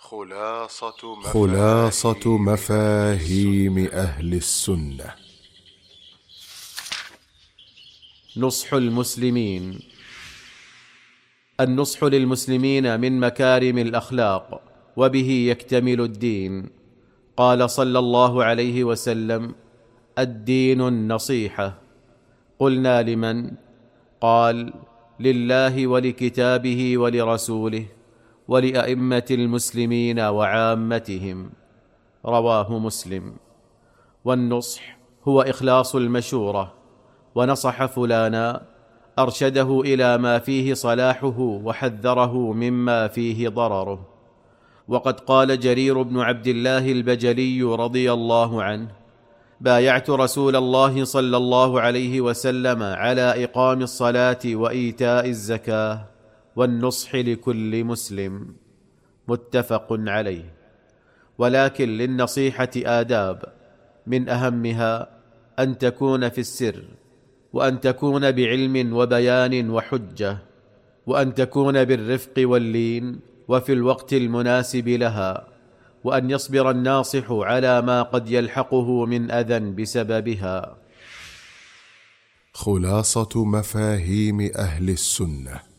خلاصة مفاهيم أهل السنة. نصح المسلمين. النصح للمسلمين من مكارم الأخلاق، وبه يكتمل الدين. قال صلى الله عليه وسلم: الدين النصيحة. قلنا: لمن؟ قال: لله ولكتابه ولرسوله ولأئمة المسلمين وعامتهم. رواه مسلم. والنصح هو إخلاص المشورة، ونصح فلانا أرشده إلى ما فيه صلاحه وحذره مما فيه ضرره. وقد قال جرير بن عبد الله البجلي رضي الله عنه: بايعت رسول الله صلى الله عليه وسلم على إقام الصلاة وإيتاء الزكاة والنصح لكل مسلم. متفق عليه. ولكن للنصيحة آداب، من أهمها أن تكون في السر، وأن تكون بعلم وبيان وحجة، وأن تكون بالرفق واللين وفي الوقت المناسب لها، وأن يصبر الناصح على ما قد يلحقه من أذى بسببها. خلاصة مفاهيم أهل السنة.